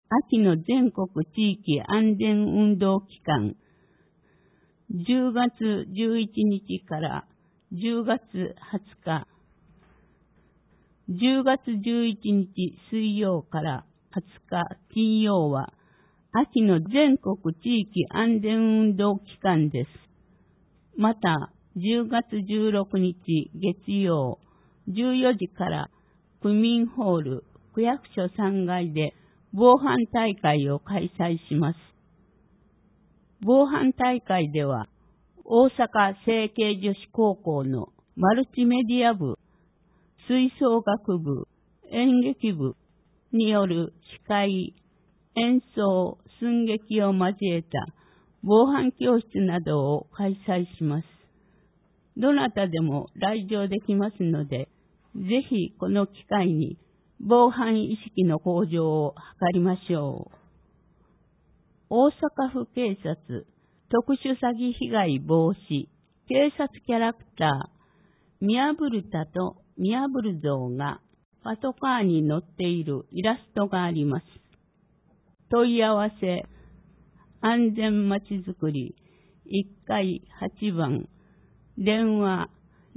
秋の全国地域安全運動期間、10月11日から10月20日、10月11日水曜から20日金曜は、秋の全国地域安全運動期間です。また、10月16日月曜、14時から区民ホール区役所3階で防犯大会を開催します。防犯大会では、大阪成蹊女子高校のマルチメディア部、吹奏楽部、演劇部による司会、演奏、寸劇を交えた防犯教室などを開催します。どなたでも来場できますので、ぜひこの機会に防犯意識の向上を図りましょう。大阪府警察特殊詐欺被害防止警察キャラクターミヤブルタとミヤブル像がパトカーに載っているイラストがあります。問い合わせ安全まちづくり1階8番電話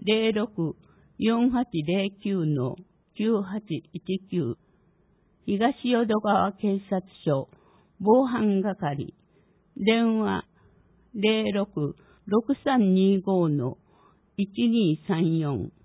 064809-9819 東淀川警察署防犯係電話 066325-1234